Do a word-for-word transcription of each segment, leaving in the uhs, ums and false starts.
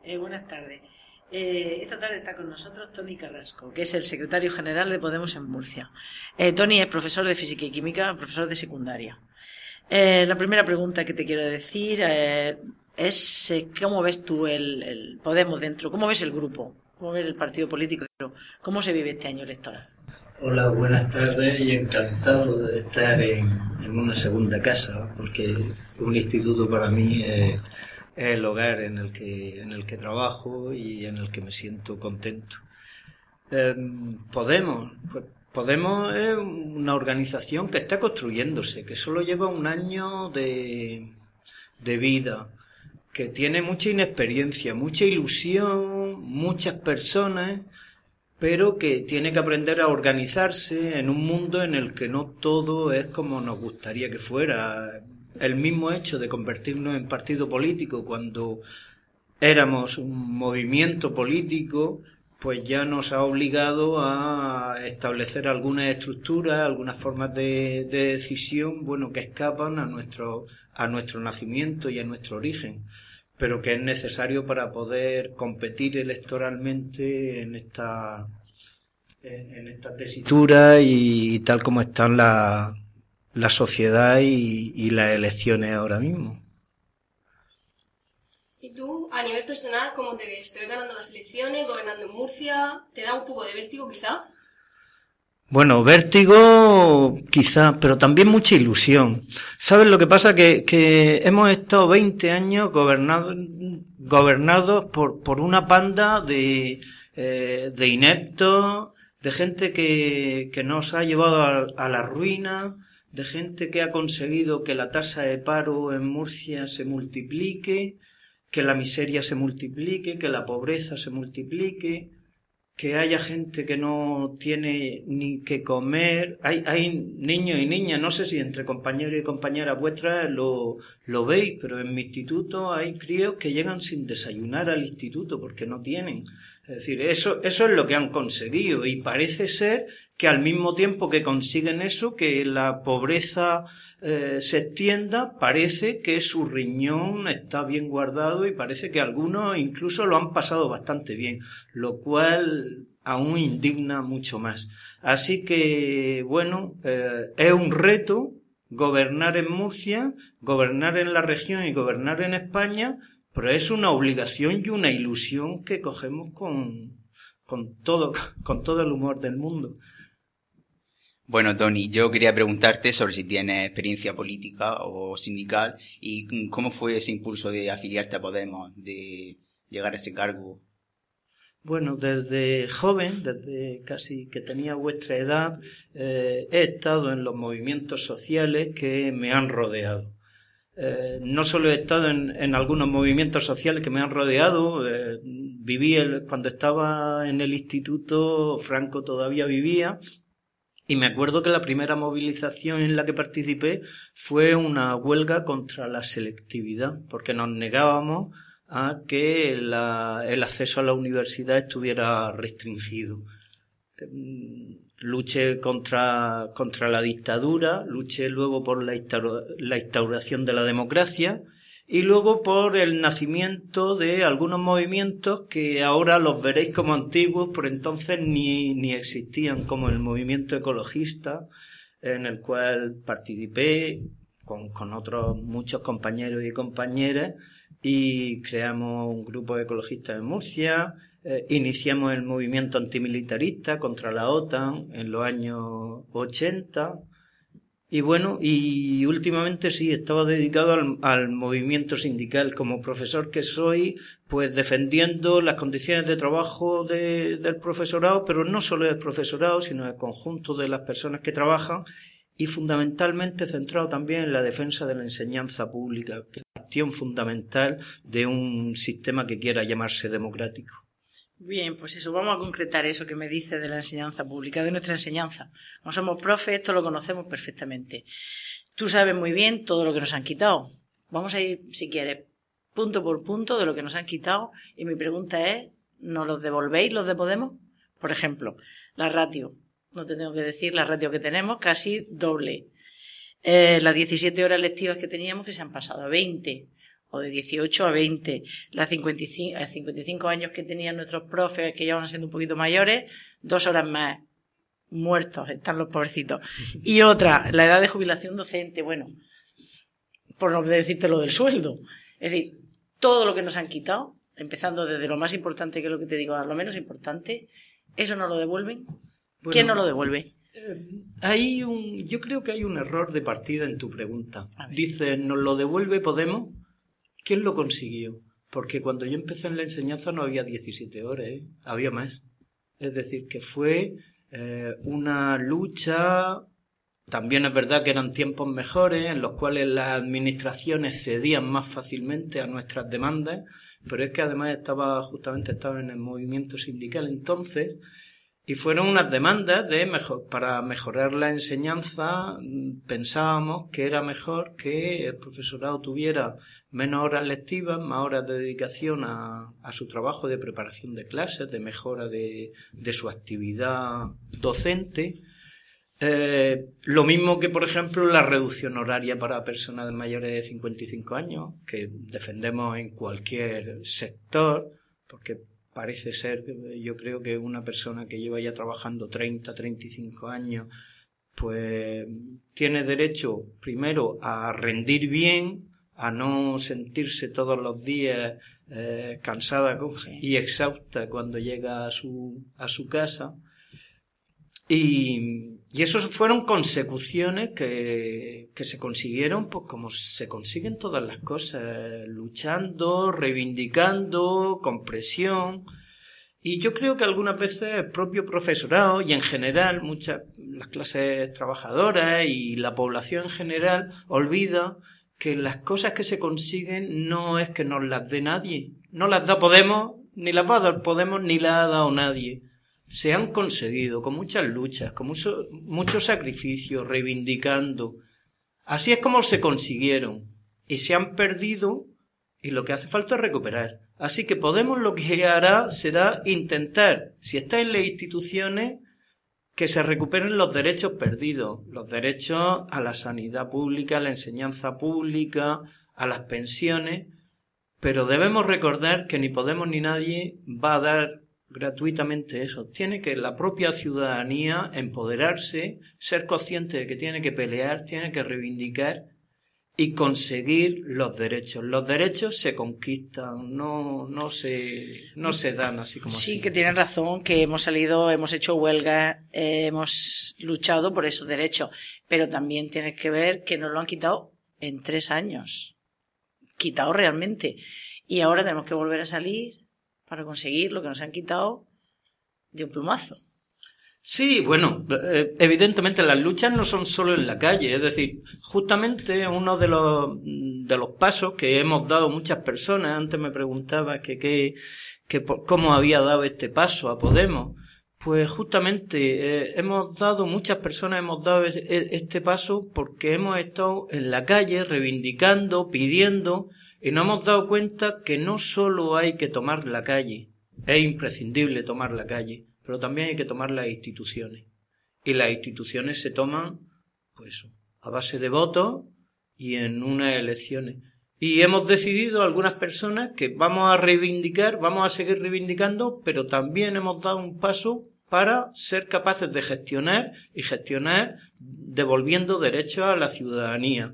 Eh, buenas tardes. Eh, esta tarde está con nosotros Tony Carrasco, que es el secretario general de Podemos en Murcia. Eh, Tony es profesor de Física y Química, profesor de secundaria. Eh, la primera pregunta que te quiero decir eh, es eh, ¿cómo ves tú el, el Podemos dentro? ¿Cómo ves el grupo? ¿Cómo ves el partido político? ¿Cómo se vive este año electoral? Hola, buenas tardes y encantado de estar en, en una segunda casa, porque un instituto para mí es, es el hogar en el que en el que trabajo y en el que me siento contento. Eh, Podemos, pues Podemos es una organización que está construyéndose, que solo lleva un año de, de vida, que tiene mucha inexperiencia, mucha ilusión, muchas personas, pero que tiene que aprender a organizarse en un mundo en el que no todo es como nos gustaría que fuera. El mismo hecho de convertirnos en partido político cuando éramos un movimiento político, pues ya nos ha obligado a establecer algunas estructuras, algunas formas de, de decisión, bueno, que escapan a nuestro, a nuestro nacimiento y a nuestro origen, pero que es necesario para poder competir electoralmente en esta en esta tesitura y, y tal como están la, la sociedad y, y las elecciones ahora mismo. ¿Y tú, a nivel personal, cómo te ves? ¿Te ves ganando las elecciones, gobernando en Murcia? ¿Te da un poco de vértigo, quizá? Bueno, vértigo quizá, pero también mucha ilusión. ¿Sabes lo que pasa? Que, que hemos estado veinte años gobernados gobernados por, por una panda de, eh, de ineptos, de gente que, que nos ha llevado a, a la ruina, de gente que ha conseguido que la tasa de paro en Murcia se multiplique, que la miseria se multiplique, que la pobreza se multiplique, que haya gente que no tiene ni que comer. Hay, hay niños y niñas, no sé si entre compañeros y compañeras vuestras lo, lo veis, pero en mi instituto hay críos que llegan sin desayunar al instituto porque no tienen. Es decir, eso, eso es lo que han conseguido y parece ser que al mismo tiempo que consiguen eso, que la pobreza eh, se extienda, parece que su riñón está bien guardado y parece que algunos incluso lo han pasado bastante bien, lo cual aún indigna mucho más. Así que, bueno, eh, es un reto gobernar en Murcia, gobernar en la región y gobernar en España, pero es una obligación y una ilusión que cogemos con, con todo, con todo el humor del mundo. Bueno, Tony, yo quería preguntarte sobre si tienes experiencia política o sindical y cómo fue ese impulso de afiliarte a Podemos, de llegar a ese cargo. Bueno, desde joven, desde casi que tenía vuestra edad, eh, he estado en los movimientos sociales que me han rodeado. Eh, no solo he estado en, en algunos movimientos sociales que me han rodeado, eh, viví el, cuando estaba en el instituto, Franco todavía vivía, y me acuerdo que la primera movilización en la que participé fue una huelga contra la selectividad, porque nos negábamos a que la, el acceso a la universidad estuviera restringido. Luché contra, contra la dictadura, luché luego por la, instaura, la instauración de la democracia y luego por el nacimiento de algunos movimientos que ahora los veréis como antiguos, por entonces ni, ni existían, como el movimiento ecologista, en el cual participé con, con otros muchos compañeros y compañeras y creamos un grupo de ecologistas en Murcia. Eh, iniciamos el movimiento antimilitarista contra la OTAN en los años ochenta y bueno, y últimamente sí, estaba dedicado al, al movimiento sindical como profesor que soy, pues defendiendo las condiciones de trabajo de, del profesorado, pero no solo del profesorado, sino del conjunto de las personas que trabajan y fundamentalmente centrado también en la defensa de la enseñanza pública, que es la acción fundamental de un sistema que quiera llamarse democrático. Bien, pues eso, vamos a concretar eso que me dices de la enseñanza pública, de nuestra enseñanza. No somos profes, esto lo conocemos perfectamente. Tú sabes muy bien todo lo que nos han quitado. Vamos a ir, si quieres, punto por punto de lo que nos han quitado y mi pregunta es, ¿nos los devolvéis los de Podemos? Por ejemplo, la ratio. No te tengo que decir la ratio que tenemos, casi doble. Eh, las diecisiete horas lectivas que teníamos que se han pasado a veinte. o de dieciocho a veinte. Las cincuenta y cinco, a cincuenta y cinco años que tenían nuestros profes, que ya van siendo un poquito mayores, dos horas más. Muertos están los pobrecitos. Y otra, la edad de jubilación docente, bueno, por no decirte lo del sueldo. Es decir, todo lo que nos han quitado, empezando desde lo más importante, que es lo que te digo, a lo menos importante, ¿eso no lo devuelven? Bueno, ¿quién no lo devuelve? Eh, hay un, yo creo que hay un error de partida en tu pregunta. Dices, ¿nos lo devuelve Podemos? ¿Quién lo consiguió? Porque cuando yo empecé en la enseñanza no había diecisiete horas, ¿eh? Había más. Es decir, que fue eh, una lucha. También es verdad que eran tiempos mejores en los cuales las administraciones cedían más fácilmente a nuestras demandas, pero es que además estaba justamente estaba en el movimiento sindical entonces, y fueron unas demandas de mejor, para mejorar la enseñanza. Pensábamos que era mejor que el profesorado tuviera menos horas lectivas, más horas de dedicación a, a su trabajo de preparación de clases, de mejora de, de su actividad docente. Eh, lo mismo que, por ejemplo, la reducción horaria para personas mayores de cincuenta y cinco años, que defendemos en cualquier sector, porque parece ser, yo creo que una persona que lleva ya trabajando treinta, treinta y cinco años, pues tiene derecho primero a rendir bien, a no sentirse todos los días eh, cansada y exhausta cuando llega a su, a su casa. Y, y esos fueron consecuciones que, que se consiguieron, pues como se consiguen todas las cosas, luchando, reivindicando, con presión. Y yo creo que algunas veces el propio profesorado y en general muchas, las clases trabajadoras y la población en general olvida que las cosas que se consiguen no es que nos las dé nadie. No las da Podemos, ni las va a dar Podemos, ni las ha dado nadie. Se han conseguido con muchas luchas, con mucho, mucho sacrificio, reivindicando. Así es como se consiguieron. Y se han perdido, y lo que hace falta es recuperar. Así que Podemos lo que hará será intentar, si está en las instituciones, que se recuperen los derechos perdidos. Los derechos a la sanidad pública, a la enseñanza pública, a las pensiones. Pero debemos recordar que ni Podemos ni nadie va a dar gratuitamente eso. Tiene que la propia ciudadanía empoderarse, ser consciente de que tiene que pelear, tiene que reivindicar y conseguir los derechos. Los derechos se conquistan, no, no se, no se dan así como así. Sí, que tienen razón, que hemos salido, hemos hecho huelgas, eh, hemos luchado por esos derechos, pero también tienes que ver que nos lo han quitado en tres años. Quitado realmente. Y ahora tenemos que volver a salir para conseguir lo que nos han quitado de un plumazo. Sí, bueno, evidentemente las luchas no son solo en la calle, es decir, justamente uno de los de los pasos que hemos dado muchas personas, antes me preguntaba que qué que cómo había dado este paso a Podemos, pues justamente eh, hemos dado muchas personas hemos dado este paso porque hemos estado en la calle reivindicando, pidiendo, y nos hemos dado cuenta que no solo hay que tomar la calle, es imprescindible tomar la calle, pero también hay que tomar las instituciones. Y las instituciones se toman, pues, a base de votos y en unas elecciones. Y hemos decidido algunas personas que vamos a reivindicar, vamos a seguir reivindicando, pero también hemos dado un paso para ser capaces de gestionar y gestionar devolviendo derechos a la ciudadanía.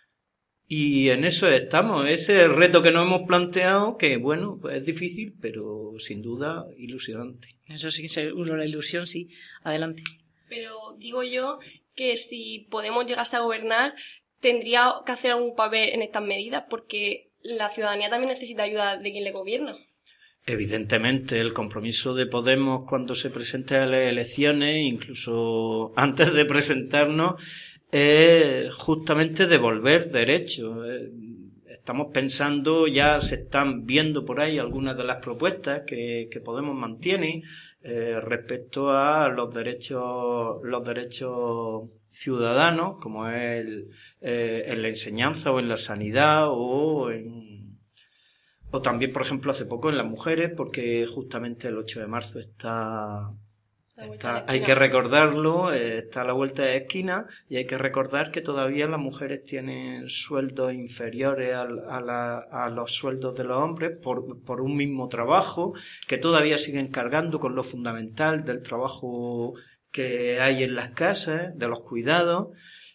Y en eso estamos, ese es el reto que nos hemos planteado, que bueno, pues es difícil, pero sin duda ilusionante. Eso sí, seguro, la ilusión sí. Adelante. Pero digo yo que si Podemos llegase a gobernar, tendría que hacer algún papel en estas medidas, porque la ciudadanía también necesita ayuda de quien le gobierna. Evidentemente, el compromiso de Podemos cuando se presente a las elecciones, incluso antes de presentarnos, es justamente devolver derechos. Estamos pensando, ya se están viendo por ahí algunas de las propuestas que, que Podemos mantiene eh, respecto a los derechos, los derechos ciudadanos, como es el, eh, en la enseñanza o en la sanidad o en, o también, por ejemplo, hace poco en las mujeres, porque justamente el ocho de marzo está Está, hay que recordarlo, eh, está a la vuelta de la esquina, y hay que recordar que todavía las mujeres tienen sueldos inferiores a, a, la, a los sueldos de los hombres por, por un mismo trabajo, que todavía siguen cargando con lo fundamental del trabajo que hay en las casas, de los cuidados.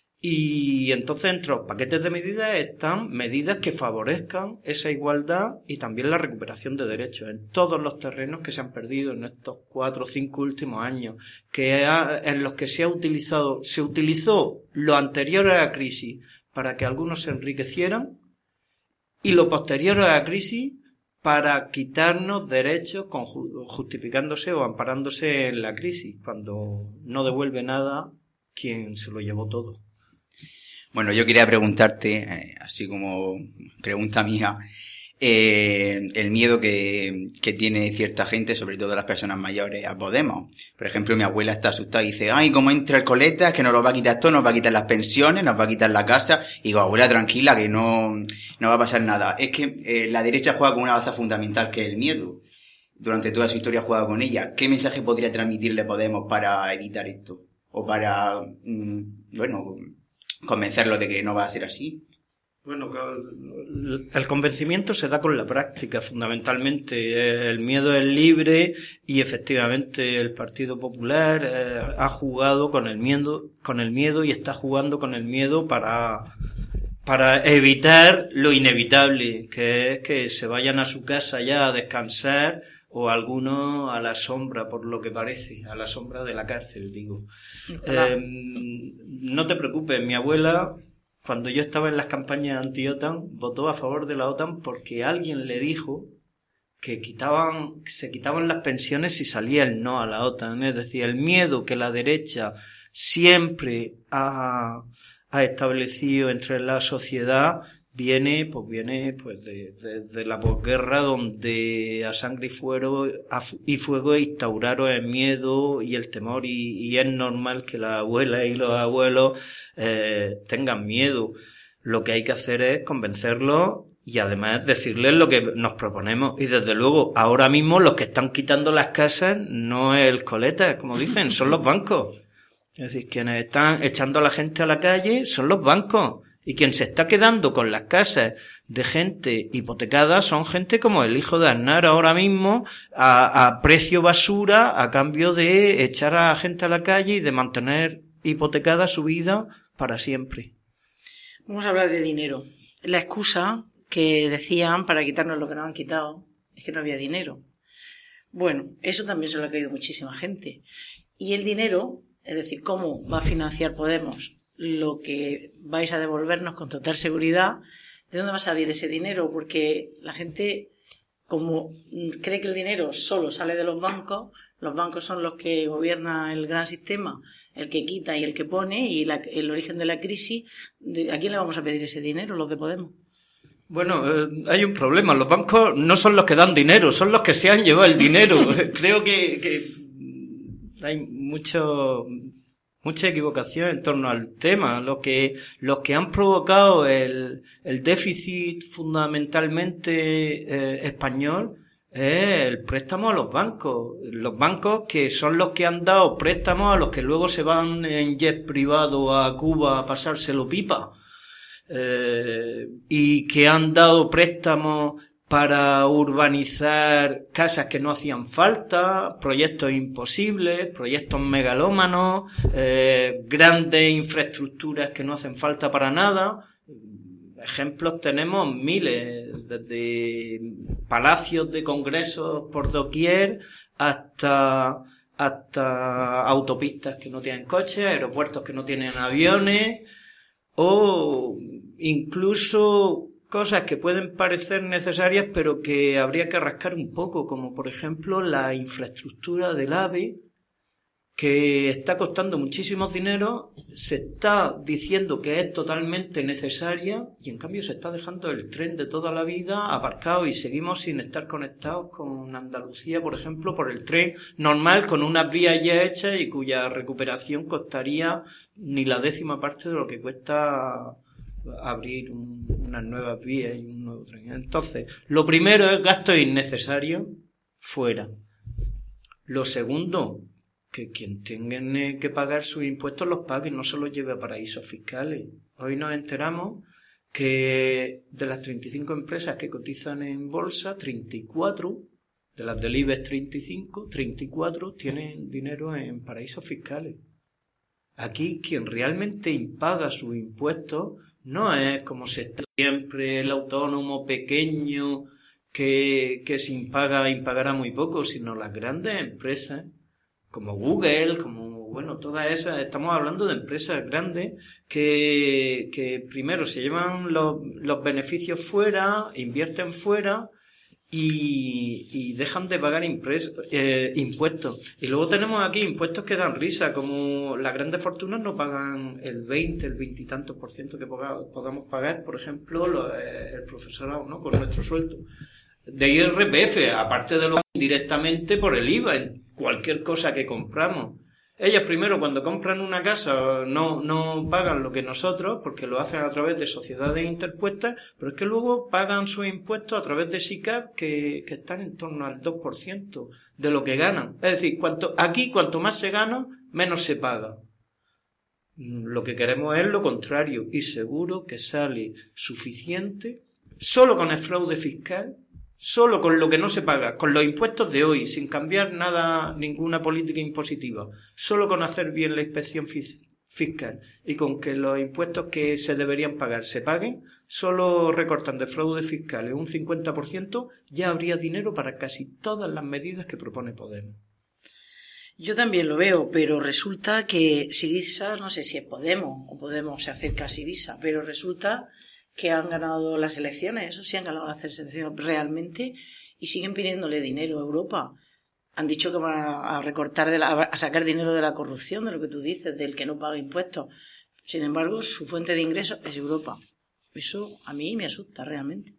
Y entonces entre los paquetes de medidas están medidas que favorezcan esa igualdad y también la recuperación de derechos en todos los terrenos que se han perdido en estos cuatro o cinco últimos años, que ha, en los que se ha utilizado, se utilizó lo anterior a la crisis para que algunos se enriquecieran y lo posterior a la crisis para quitarnos derechos con, justificándose o amparándose en la crisis, cuando no devuelve nada quien se lo llevó todo. Bueno, yo quería preguntarte, eh, así como pregunta mía, eh, el miedo que, que tiene cierta gente, sobre todo las personas mayores, a Podemos. Por ejemplo, mi abuela está asustada y dice, ay, como entra el coleta, es que nos lo va a quitar todo, nos va a quitar las pensiones, nos va a quitar la casa. Y digo, abuela, tranquila, que no, no va a pasar nada. Es que eh, la derecha juega con una baza fundamental, que es el miedo. Durante toda su historia ha jugado con ella. ¿Qué mensaje podría transmitirle Podemos para evitar esto? O para, mmm, bueno... convencerlo de que no va a ser así. Bueno, el convencimiento se da con la práctica, fundamentalmente. El miedo es libre y efectivamente el Partido Popular eh, ha jugado con el miedo, con el miedo y está jugando con el miedo para para evitar lo inevitable, que es que se vayan a su casa ya a descansar, o algunos a la sombra, por lo que parece, a la sombra de la cárcel, digo. Eh, no te preocupes, mi abuela, cuando yo estaba en las campañas anti-OTAN, votó a favor de la OTAN porque alguien le dijo que quitaban, se quitaban las pensiones si salía el no a la OTAN. Es decir, el miedo que la derecha siempre ha, ha establecido entre la sociedad viene, pues viene, pues de, de, de la posguerra, donde a sangre y fuego, a, y fuego instauraron el miedo y el temor, y, y es normal que las abuelas y los abuelos eh, tengan miedo. Lo que hay que hacer es convencerlos y además decirles lo que nos proponemos. Y desde luego, ahora mismo los que están quitando las casas no es el coleta, como dicen, son los bancos. Es decir, quienes están echando a la gente a la calle son los bancos. Y quien se está quedando con las casas de gente hipotecada son gente como el hijo de Aznar ahora mismo, a, a precio basura, a cambio de echar a la gente a la calle y de mantener hipotecada su vida para siempre. Vamos a hablar de dinero. La excusa que decían para quitarnos lo que nos han quitado es que no había dinero. Bueno, eso también se lo ha caído muchísima gente. Y el dinero, es decir, ¿cómo va a financiar Podemos lo que vais a devolvernos con total seguridad? ¿De dónde va a salir ese dinero? Porque la gente, como cree que el dinero solo sale de los bancos, los bancos son los que gobiernan el gran sistema, el que quita y el que pone, y la, el origen de la crisis, de, ¿a quién le vamos a pedir ese dinero? Los de Podemos. Bueno, eh, hay un problema. Los bancos no son los que dan dinero, son los que se han llevado el dinero. Creo que, que hay mucho... mucha equivocación en torno al tema. Lo que, los que han provocado el, el déficit fundamentalmente eh, español es el préstamo a los bancos. Los bancos que son los que han dado préstamos a los que luego se van en jet privado a Cuba a pasárselo pipa. Eh, y que han dado préstamos para urbanizar casas que no hacían falta, proyectos imposibles, proyectos megalómanos, eh, grandes infraestructuras que no hacen falta para nada. Ejemplos tenemos miles, desde palacios de congresos por doquier hasta, hasta autopistas que no tienen coches, aeropuertos que no tienen aviones, o incluso cosas que pueden parecer necesarias pero que habría que rascar un poco, como por ejemplo la infraestructura del AVE, que está costando muchísimo dinero, se está diciendo que es totalmente necesaria y en cambio se está dejando el tren de toda la vida aparcado y seguimos sin estar conectados con Andalucía, por ejemplo, por el tren normal, con unas vías ya hechas y cuya recuperación costaría ni la décima parte de lo que cuesta abrir un, unas nuevas vías y un nuevo tren. Entonces, lo primero es gasto innecesario fuera. Lo segundo, que quien tenga que pagar sus impuestos los pague, no se los lleve a paraísos fiscales. Hoy nos enteramos que de las treinta y cinco empresas que cotizan en bolsa, treinta y cuatro, de las del IBEX treinta y cinco, treinta y cuatro tienen dinero en paraísos fiscales. Aquí quien realmente impaga sus impuestos no es como se está siempre el autónomo pequeño que, que se impaga, impagará muy poco, sino las grandes empresas como Google, como, bueno, todas esas, estamos hablando de empresas grandes que, que primero se llevan los, los beneficios fuera, invierten fuera y, y dejan de pagar impres, eh, impuestos. Y luego tenemos aquí impuestos que dan risa, como las grandes fortunas no pagan el veinte, el veinte y tantos por ciento que podamos pagar, por ejemplo, lo, eh, el profesorado, ¿no? Con nuestro sueldo. De I R P F, aparte de lo directamente por el I V A, en cualquier cosa que compramos. Ellas primero cuando compran una casa no, no pagan lo que nosotros, porque lo hacen a través de sociedades interpuestas, pero es que luego pagan sus impuestos a través de SICAP que, que están en torno al dos por ciento de lo que ganan. Es decir, cuanto, aquí cuanto más se gana, menos se paga. Lo que queremos es lo contrario, y seguro que sale suficiente solo con el fraude fiscal, solo con lo que no se paga, con los impuestos de hoy, sin cambiar nada, ninguna política impositiva, solo con hacer bien la inspección fiscal y con que los impuestos que se deberían pagar se paguen, solo recortando el fraude fiscal en un cincuenta por ciento, ya habría dinero para casi todas las medidas que propone Podemos. Yo también lo veo, pero resulta que Syriza, no sé si es Podemos o Podemos se acerca a Syriza, pero resulta que han ganado las elecciones, eso sí han ganado las elecciones realmente, y siguen pidiéndole dinero a Europa. Han dicho que van a recortar, de la, a sacar dinero de la corrupción, de lo que tú dices, del que no paga impuestos. Sin embargo, su fuente de ingresos es Europa. Eso a mí me asusta realmente.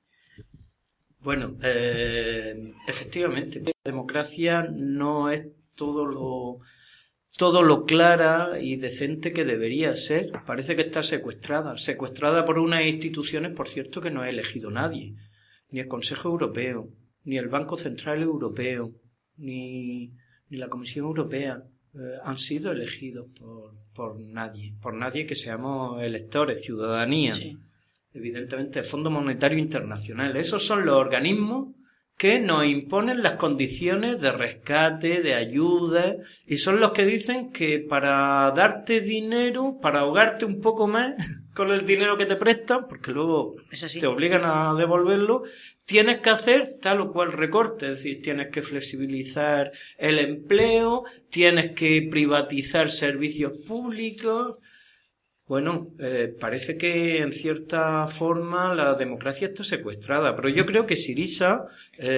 Bueno, eh, efectivamente, la democracia no es todo lo... todo lo clara y decente que debería ser. Parece que está secuestrada, secuestrada por unas instituciones, por cierto, que no ha elegido nadie, ni el Consejo Europeo, ni el Banco Central Europeo, ni, ni la Comisión Europea, eh, han sido elegidos por, por nadie, por nadie que seamos electores, ciudadanía. Sí. Evidentemente, el Fondo Monetario Internacional, esos son los organismos que nos imponen las condiciones de rescate, de ayuda, y son los que dicen que para darte dinero, para ahogarte un poco más con el dinero que te prestan, porque luego te obligan a devolverlo, tienes que hacer tal o cual recorte, es decir, tienes que flexibilizar el empleo, tienes que privatizar servicios públicos. Bueno, eh, parece que en cierta forma la democracia está secuestrada, pero yo creo que Syriza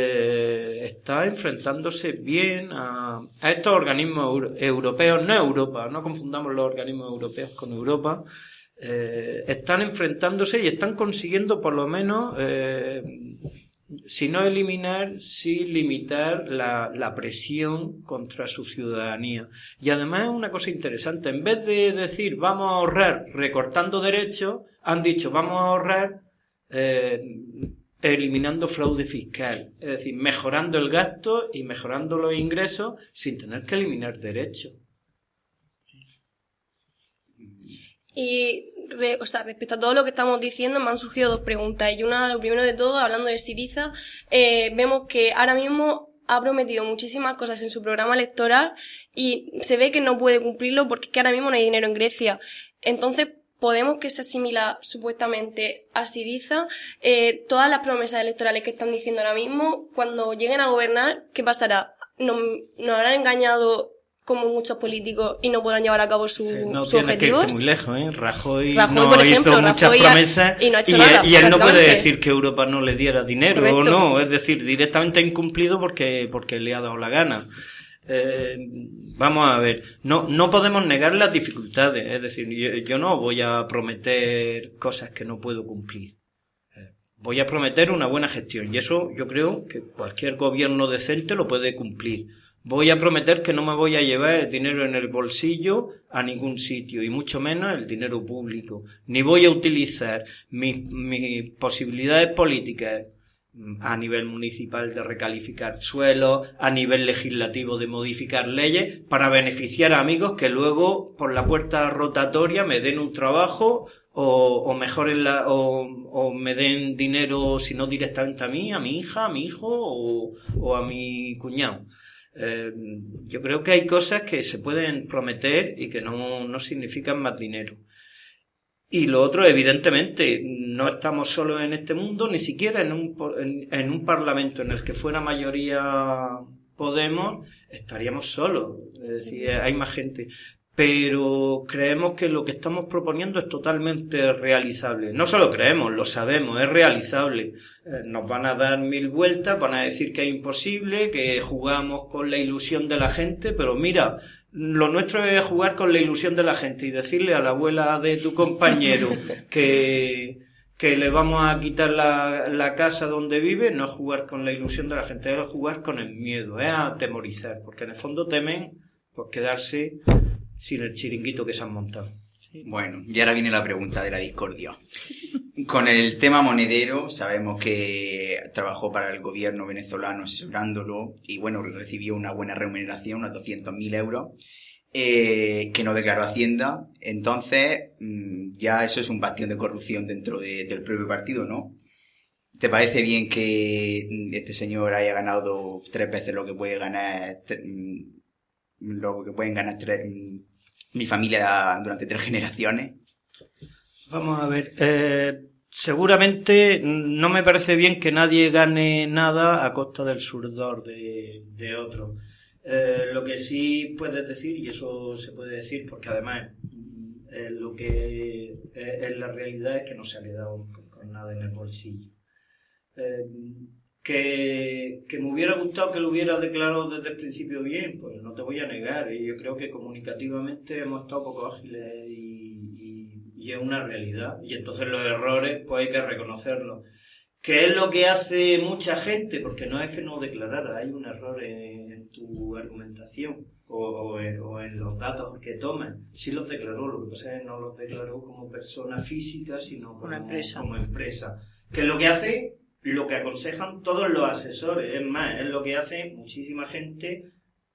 eh, está enfrentándose bien a, a estos organismos euro, europeos, no Europa, no confundamos los organismos europeos con Europa, eh, están enfrentándose y están consiguiendo por lo menos, eh, si no eliminar, sí limitar la, la presión contra su ciudadanía. Y además es una cosa interesante, en vez de decir vamos a ahorrar recortando derechos, han dicho vamos a ahorrar eh, eliminando fraude fiscal, es decir, mejorando el gasto y mejorando los ingresos sin tener que eliminar derechos. Y, re, o sea, respecto a todo lo que estamos diciendo, me han surgido dos preguntas. Y una, lo primero de todo, hablando de Syriza, eh, vemos que ahora mismo ha prometido muchísimas cosas en su programa electoral y se ve que no puede cumplirlo porque es que ahora mismo no hay dinero en Grecia. Entonces, Podemos, que se asimila supuestamente a Syriza, eh, todas las promesas electorales que están diciendo ahora mismo, cuando lleguen a gobernar, ¿qué pasará? ¿Nos, nos habrán engañado como muchos políticos y no podrán llevar a cabo su, sí, no sus objetivos? No tiene que irte muy lejos, ¿eh? Rajoy, Rajoy no por ejemplo, hizo muchas Rajoy promesas y, no ha hecho y, nada, y él no puede decir que Europa no le diera dinero. Correcto. O no, es decir, directamente ha incumplido porque, porque le ha dado la gana. Eh, vamos a ver, no, no podemos negar las dificultades, es decir, yo, yo no voy a prometer cosas que no puedo cumplir. Eh, voy a prometer una buena gestión y eso yo creo que cualquier gobierno decente lo puede cumplir. Voy a prometer que no me voy a llevar el dinero en el bolsillo a ningún sitio, y mucho menos el dinero público. Ni voy a utilizar mis, mis posibilidades políticas, a nivel municipal de recalificar suelos, a nivel legislativo de modificar leyes, para beneficiar a amigos que luego por la puerta rotatoria me den un trabajo o, o mejoren la, o, o me den dinero, si no directamente a mí, a mi hija, a mi hijo o, o a mi cuñado. Eh, yo creo que hay cosas que se pueden prometer y que no, no significan más dinero. Y lo otro, evidentemente, no estamos solos en este mundo, ni siquiera en un, en, en un parlamento en el que fuera mayoría Podemos, estaríamos solos. Es decir, hay más gente. Pero creemos que lo que estamos proponiendo es totalmente realizable. No solo creemos, lo sabemos, es realizable. Eh, nos van a dar mil vueltas, van a decir que es imposible, que jugamos con la ilusión de la gente, pero mira, lo nuestro es jugar con la ilusión de la gente y decirle a la abuela de tu compañero que, que le vamos a quitar la, la casa donde vive, no es jugar con la ilusión de la gente, es jugar con el miedo, es atemorizar, porque en el fondo temen pues quedarse sin el chiringuito que se han montado. Bueno, y ahora viene la pregunta de la discordia. Con el tema monedero, sabemos que trabajó para el gobierno venezolano asesorándolo y, bueno, recibió una buena remuneración, unos doscientos mil euros, eh, que no declaró Hacienda. Entonces, ya eso es un bastión de corrupción dentro de, del propio partido, ¿no? ¿Te parece bien que este señor haya ganado tres veces lo que puede ganar, lo que pueden ganar tres, mi familia durante tres generaciones? Vamos a ver, eh, seguramente no me parece bien que nadie gane nada a costa del sudor de, de otro. Eh, lo que sí puedes decir, y eso se puede decir porque además eh, lo que eh, es la realidad es que no se ha quedado con, con nada en el bolsillo. Eh, que, que me hubiera gustado que lo hubiera declarado desde el principio bien, pues no te voy a negar. Y yo creo que comunicativamente hemos estado poco ágiles y y es una realidad, y entonces los errores pues hay que reconocerlos. ¿Qué es lo que hace mucha gente? Porque no es que no declarara, hay un error en, en tu argumentación o, o, en, o en los datos que tomas. Sí los declaró, lo que pasa es que no los declaró como persona física, sino como una empresa. como empresa. ¿Qué es lo que hace? Lo que aconsejan todos los asesores, es más, es lo que hace muchísima gente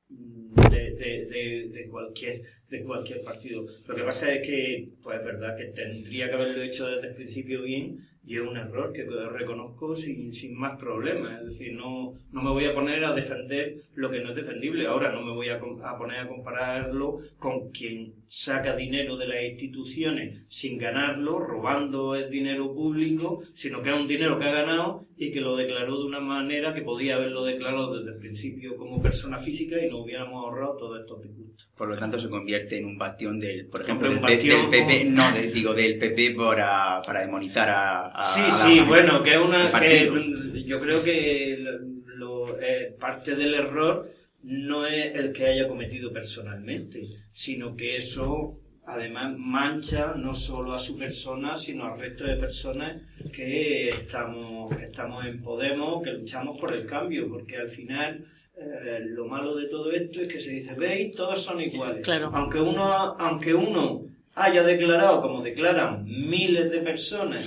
de, de, de, de cualquier de cualquier partido. Lo que pasa es que pues es verdad que tendría que haberlo hecho desde el principio bien, y es un error que reconozco sin, sin más problemas. Es decir, no, no me voy a poner a defender lo que no es defendible. Ahora no me voy a, a poner a compararlo con quien saca dinero de las instituciones sin ganarlo, robando el dinero público, sino que es un dinero que ha ganado y que lo declaró de una manera que podía haberlo declarado desde el principio como persona física y nos hubiéramos ahorrado todos estos disgustos. Por lo tanto, se convierte en un bastión del, por ejemplo, un del, bastión del P P, como... no, de, digo, del P P para, para demonizar a, a Sí, a sí, la, bueno, que es una, que yo creo que lo, lo, eh, parte del error no es el que haya cometido personalmente, sino que eso además mancha no solo a su persona, sino al resto de personas que estamos, que estamos en Podemos, que luchamos por el cambio, porque al final eh, lo malo de todo esto es que se dice, veis, todos son iguales. Claro. Aunque uno, aunque uno haya declarado, como declaran miles de personas,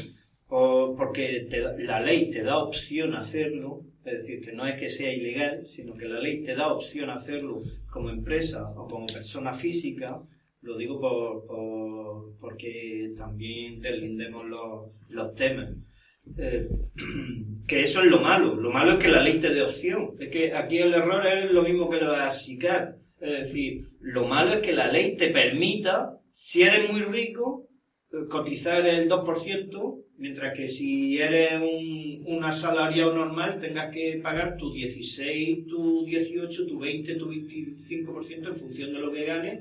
o porque te, la ley te da opción a hacerlo, es decir, que no es que sea ilegal, sino que la ley te da opción a hacerlo como empresa o como persona física. Lo digo por, por porque también deslindemos los, los temas. Eh, que eso es lo malo. Lo malo es que la ley te dé opción. Es que aquí el error es lo mismo que lo de ASICAR. Es decir, lo malo es que la ley te permita, si eres muy rico, cotizar el dos por ciento, mientras que si eres un, un asalariado normal tengas que pagar tu dieciséis, tu dieciocho, tu veinte, tu veinticinco por ciento en función de lo que ganes.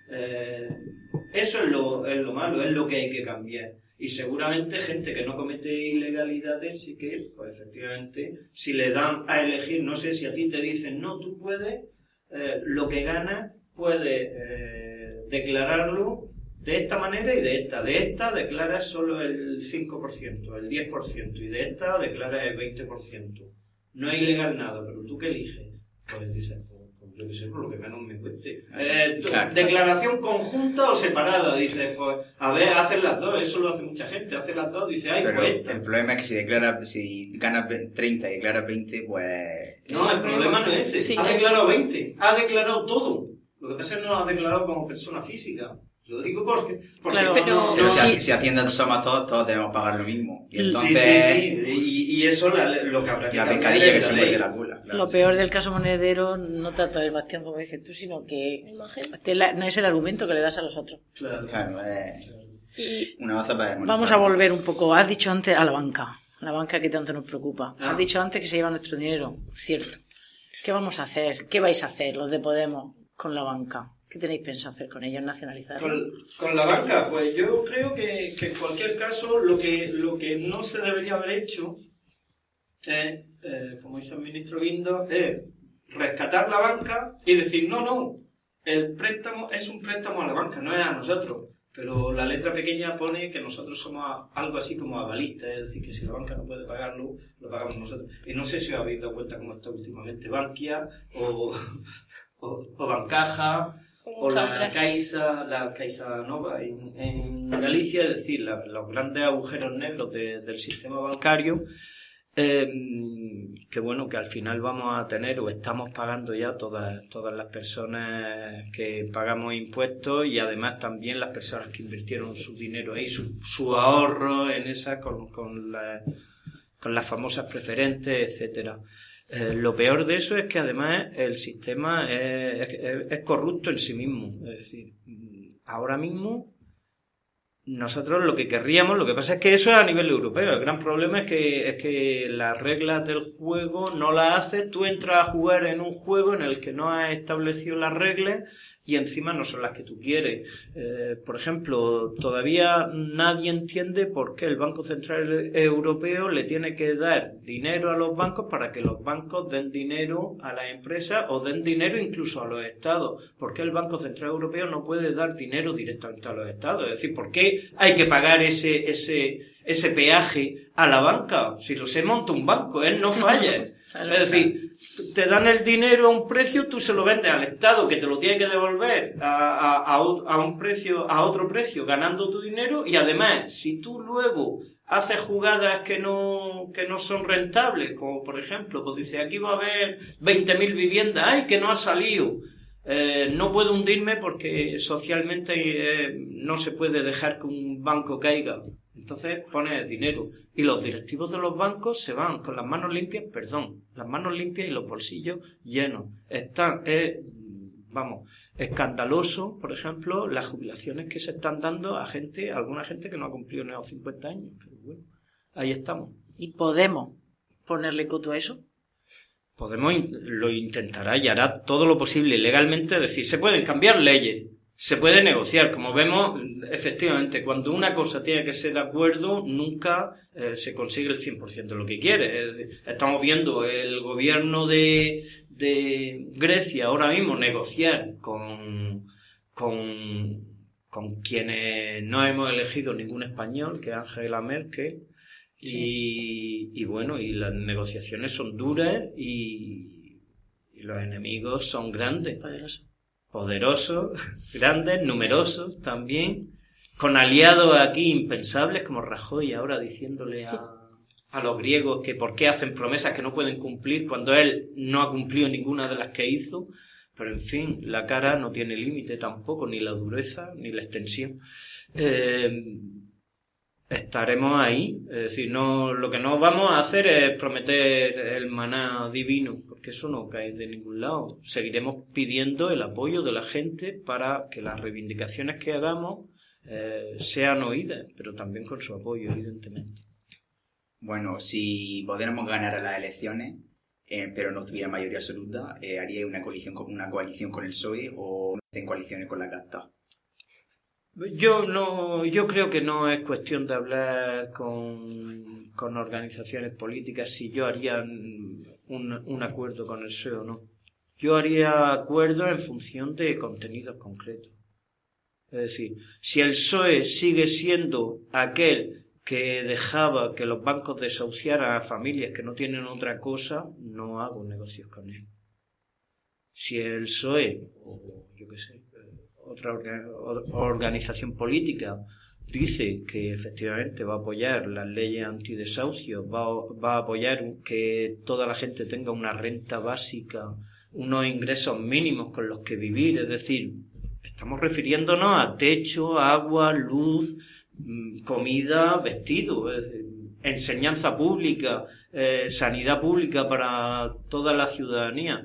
Eh, eso es lo, es lo malo, es lo que hay que cambiar. Y seguramente gente que no comete ilegalidades sí que, pues efectivamente, si le dan a elegir, no sé si a ti te dicen, no, tú puedes, eh, lo que ganas, puedes eh, declararlo de esta manera y de esta. De esta declaras solo el cinco por ciento, el diez por ciento, y de esta declaras el veinte por ciento. No es ilegal nada, pero tú qué eliges. Pues dices, pues, pues yo qué sé, por lo que menos me cueste. Eh, Claro. Declaración conjunta o separada, dices, pues, a ver, hacen las dos, eso lo hace mucha gente, hacen las dos, dice, ay, Pero pues esta. el problema es que si declara, si ganas treinta y declaras veinte, pues... No, el problema no es ese. Sí. Ha declarado veinte, ha declarado todo. Lo que pasa es que no lo ha declarado como persona física. Lo digo porque... porque Claro, no- pero- no- Pero no- si, sí. si Hacienda somos todos, todos debemos pagar lo mismo. Y Sí, entonces... sí, sí. Y, y eso la- lo que habrá que La cambiar pescadilla es que la se ley. muerde la cola. claro. Lo peor del caso Monedero no trata del Bastián, como dices tú, sino La que imagen. te la- no es el argumento que le das a los otros. Claro. Claro, es Y una baza para desmontar. Vamos a volver un poco. Has dicho antes a la banca, la banca que tanto nos preocupa. Ah. Has dicho antes que se lleva nuestro dinero, cierto. ¿Qué vamos a hacer? ¿Qué vais a hacer los de Podemos con la banca? ¿Qué tenéis pensado hacer con ellos? ¿Nacionalizarla? Con, con la banca, pues yo creo que, que en cualquier caso lo que, lo que no se debería haber hecho es, eh, como dice el ministro Guindos, es rescatar la banca y decir, no, no, el préstamo es un préstamo a la banca, no es a nosotros. Pero la letra pequeña pone que nosotros somos a- algo así como avalistas, es decir, que si la banca no puede pagarlo, lo pagamos nosotros. Y no sé si os habéis dado cuenta cómo está últimamente Bankia o, o, o Bancaja o muchas la otras. Caixa, la Caixa Nova en, en Galicia, es decir, la- los grandes agujeros negros de- del sistema bancario, eh, que bueno, que al final vamos a tener o estamos pagando ya todas, todas las personas que pagamos impuestos y además también las personas que invirtieron su dinero ahí, su, su ahorro en esa con, con, la- con las famosas preferentes, etcétera. Eh, lo peor de eso es que además el sistema es, es, es corrupto en sí mismo. Es decir, ahora mismo nosotros lo que querríamos, lo que pasa es que eso es a nivel europeo. El gran problema es que, es que las reglas del juego no las haces. Tú entras a jugar en un juego en el que no has establecido las reglas y encima no son las que tú quieres. Eh, por ejemplo, todavía nadie entiende por qué el Banco Central Europeo le tiene que dar dinero a los bancos para que los bancos den dinero a las empresas o den dinero incluso a los estados. ¿Por qué el Banco Central Europeo no puede dar dinero directamente a los estados? Es decir, ¿por qué hay que pagar ese ese ese peaje a la banca? Si lo se monta un banco, él no falla. Es decir, te dan el dinero a un precio, tú se lo vendes al Estado que te lo tiene que devolver a, a, a, a un precio, a otro precio, ganando tu dinero, y además, si tú luego haces jugadas que no, que no son rentables, como por ejemplo, pues dice, aquí va a haber veinte mil viviendas, ¡ay, que no ha salido! Eh, no puedo hundirme porque socialmente eh, no se puede dejar que un banco caiga. Entonces pones dinero y los directivos de los bancos se van con las manos limpias, perdón, las manos limpias y los bolsillos llenos. Están, es, vamos, escandaloso, por ejemplo, las jubilaciones que se están dando a gente, a alguna gente que no ha cumplido ni los cincuenta años. Pero bueno, ahí estamos. ¿Y podemos ponerle coto a eso? Podemos, lo intentará y hará todo lo posible legalmente, es decir, se pueden cambiar leyes, se puede negociar, como vemos, efectivamente, cuando una cosa tiene que ser de acuerdo, nunca eh, se consigue el cien por ciento de lo que quiere. Es decir, estamos viendo el gobierno de, de Grecia ahora mismo negociar con, con, con quienes no hemos elegido ningún español, que es Angela Merkel. Sí. Y, y bueno, y las negociaciones son duras y, y los enemigos son grandes. Poderoso. Poderosos, grandes, numerosos también, con aliados aquí impensables como Rajoy ahora diciéndole a, a los griegos que por qué hacen promesas que no pueden cumplir cuando él no ha cumplido ninguna de las que hizo. Pero en fin, la cara no tiene límite tampoco, ni la dureza, ni la extensión. Eh, estaremos ahí, es decir, no, lo que no vamos a hacer es prometer el maná divino, porque eso no cae de ningún lado. Seguiremos pidiendo el apoyo de la gente para que las reivindicaciones que hagamos eh, sean oídas, pero también con su apoyo, evidentemente. Bueno, si Podemos ganara las elecciones, eh, pero no tuviera mayoría absoluta, eh, ¿haría una coalición con una coalición con el P S O E o en coaliciones con la Casta? Yo no, yo creo que no es cuestión de hablar con, con organizaciones políticas si yo haría un, un acuerdo con el P S O E o no. Yo haría acuerdos en función de contenidos concretos. Es decir, si el P S O E sigue siendo aquel que dejaba que los bancos desahuciaran a familias que no tienen otra cosa, no hago negocios con él. Si el P S O E, o yo qué sé, otra orga, organización política, dice que efectivamente va a apoyar las leyes antidesahucios, va, va a apoyar que toda la gente tenga una renta básica, unos ingresos mínimos con los que vivir, es decir, estamos refiriéndonos a techo, agua, luz, comida, vestido, es decir, enseñanza pública, eh, sanidad pública para toda la ciudadanía.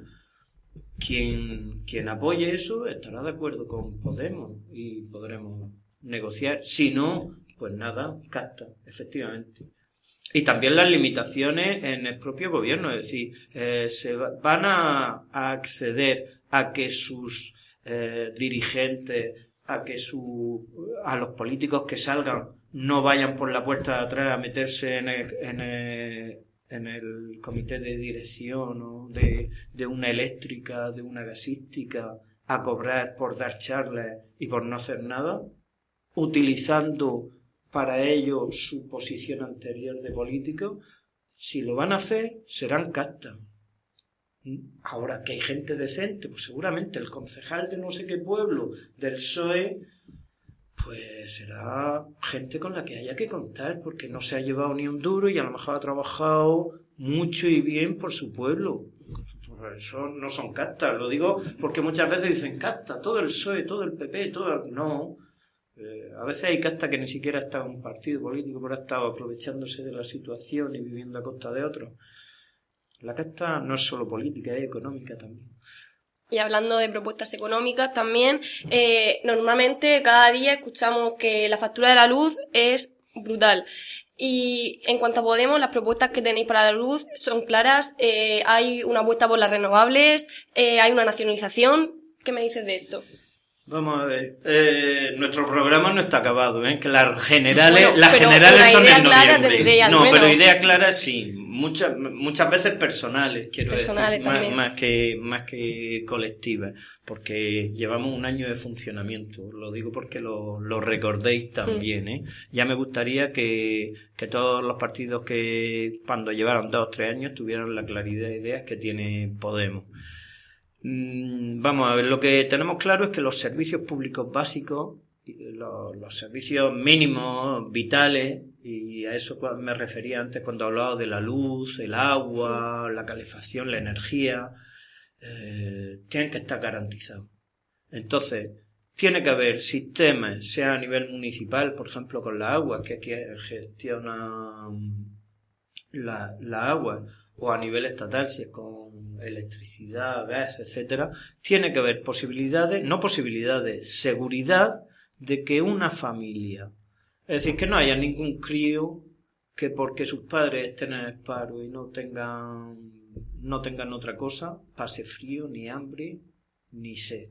Quien, quien apoye eso estará de acuerdo con Podemos y podremos negociar. Si no, pues nada, casta, efectivamente. Y también las limitaciones en el propio gobierno, es decir, eh, se va, van a, a acceder a que sus eh, dirigentes, a que su, a los políticos que salgan no vayan por la puerta de atrás a meterse en el, en el, en el comité de dirección o de, de una eléctrica, de una gasística, a cobrar por dar charlas y por no hacer nada, utilizando para ello su posición anterior de político. Si lo van a hacer, serán castas. Ahora que hay gente decente, pues seguramente el concejal de no sé qué pueblo del P S O E, pues será gente con la que haya que contar, porque no se ha llevado ni un duro y a lo mejor ha trabajado mucho y bien por su pueblo. Por eso no son castas. Lo digo porque muchas veces dicen casta, todo el P S O E, todo el P P, todo el... No. Eh, a veces hay casta que ni siquiera ha estado en un partido político, pero ha estado aprovechándose de la situación y viviendo a costa de otros. La casta no es solo política, es económica también. Y hablando de propuestas económicas también, eh, normalmente cada día escuchamos que la factura de la luz es brutal. Y en cuanto a Podemos, las propuestas que tenéis para la luz son claras. Eh, hay una apuesta por las renovables, eh, hay una nacionalización. ¿Qué me dices de esto? Vamos a ver, eh, nuestro programa no está acabado, ¿eh? Que las generales, bueno, las generales son en noviembre. No, menos. Pero ideas claras sí, muchas, muchas veces personales, quiero personales decir, más, más que, más que colectivas, porque llevamos un año de funcionamiento, lo digo porque lo, lo recordéis también, ¿eh? Ya me gustaría que, que todos los partidos que cuando llevaron dos o tres años tuvieran la claridad de ideas que tiene Podemos. Vamos a ver, lo que tenemos claro es que los servicios públicos básicos, los, los servicios mínimos, vitales, y a eso me refería antes cuando hablaba de la luz, el agua, la calefacción, la energía, eh, tienen que estar garantizados. Entonces, tiene que haber sistemas, sea a nivel municipal, por ejemplo, con la agua, que aquí gestiona la, la agua, o a nivel estatal, si es con electricidad, gas, etcétera, tiene que haber posibilidades, no posibilidades, seguridad de que una familia, es decir, que no haya ningún crío que porque sus padres estén en el paro y no tengan, no tengan otra cosa, pase frío, ni hambre, ni sed.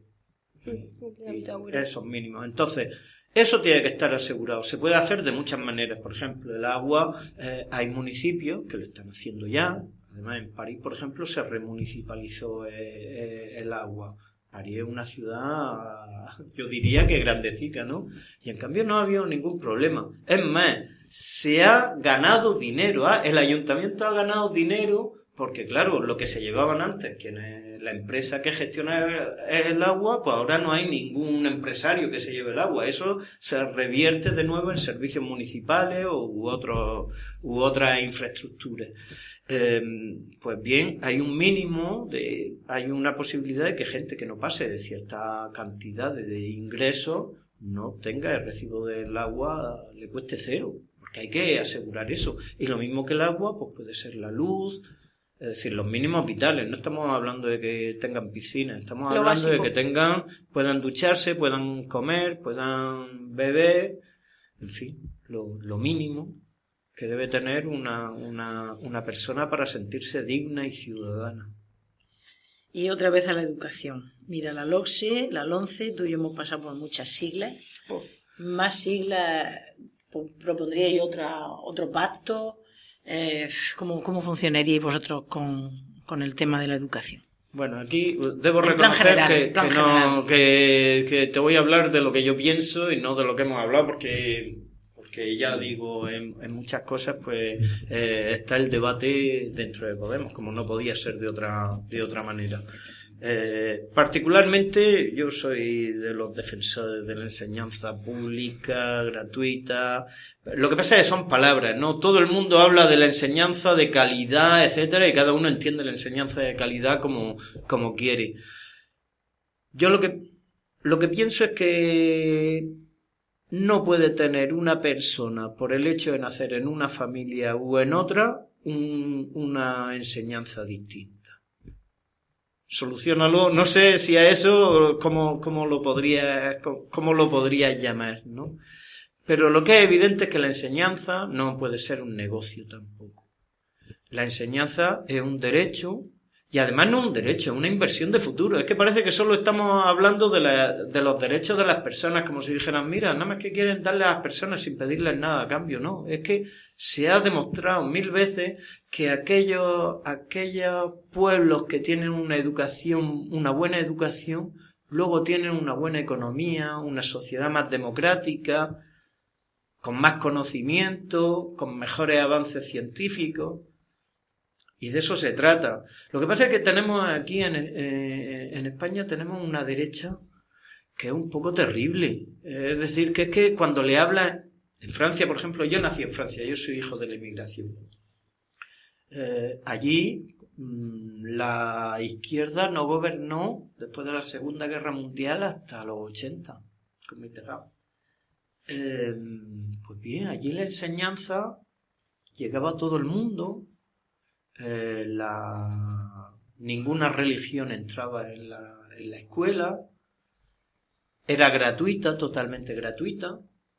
Esos mínimos. Entonces, eso tiene que estar asegurado. Se puede hacer de muchas maneras. Por ejemplo, el agua, eh, hay municipios que lo están haciendo ya. Además, en París, por ejemplo, se remunicipalizó eh, eh, el agua. París es una ciudad, yo diría que grandecica, ¿no? Y en cambio no ha habido ningún problema. Es más, se ha ganado dinero. ¿eh? El ayuntamiento ha ganado dinero porque, claro, lo que se llevaban antes, quienes, la empresa que gestiona el, el agua, pues ahora no hay ningún empresario que se lleve el agua. Eso se revierte de nuevo en servicios municipales u, u, otros, u otras infraestructuras. Eh, pues bien, hay un mínimo, de, hay una posibilidad de que gente que no pase de cierta cantidad de, de ingresos no tenga el recibo del agua, le cueste cero, porque hay que asegurar eso. Y lo mismo que el agua, pues puede ser la luz. Es decir, los mínimos vitales. No estamos hablando de que tengan piscina, estamos Lo hablando básico. de que tengan, puedan ducharse, puedan comer, puedan beber, en fin, lo, lo mínimo que debe tener una, una, una persona para sentirse digna y ciudadana. Y otra vez a la educación. Mira, la LOCSE, la LONCE, tú y yo hemos pasado por muchas siglas. Oh. Más siglas, propondría yo otra, otro pacto. Eh, ¿cómo, ¿Cómo funcionaríais vosotros con, con el tema de la educación? Bueno, aquí debo En plan reconocer general, que, en plan que, no, general. que, que te voy a hablar de lo que yo pienso y no de lo que hemos hablado, porque, porque ya digo, en, en muchas cosas pues eh, está el debate dentro de Podemos, como no podía ser de otra, de otra manera. Eh, particularmente yo soy de los defensores de la enseñanza pública, gratuita. Lo que pasa es que son palabras, ¿no? Todo el mundo habla de la enseñanza de calidad, etcétera, y cada uno entiende la enseñanza de calidad como, como quiere. Yo lo que, lo que pienso es que no puede tener una persona, por el hecho de nacer en una familia u en otra, un, una enseñanza distinta. Soluciónalo, no sé si a eso cómo, cómo lo podría, cómo lo podrías llamar, ¿no? Pero lo que es evidente es que la enseñanza no puede ser un negocio tampoco. La enseñanza es un derecho, y además no un derecho, es una inversión de futuro. Es que parece que solo estamos hablando de, la, de los derechos de las personas, como si dijeran, mira, nada más que quieren darle a las personas sin pedirles nada a cambio. No, es que se ha demostrado mil veces que aquellos, aquellos pueblos que tienen una educación, una buena educación, luego tienen una buena economía, una sociedad más democrática, con más conocimiento, con mejores avances científicos. Y de eso se trata. Lo que pasa es que tenemos aquí en, eh, en España tenemos una derecha que es un poco terrible. Es decir, que es que cuando le hablan... En Francia, por ejemplo, yo nací en Francia, yo soy hijo de la inmigración. Eh, allí mmm, la izquierda no gobernó después de la Segunda Guerra Mundial hasta los ochenta, con Mitterrand. Eh, pues bien, allí la enseñanza llegaba a todo el mundo. Eh, la, ninguna religión entraba en la, en la escuela, era gratuita, totalmente gratuita,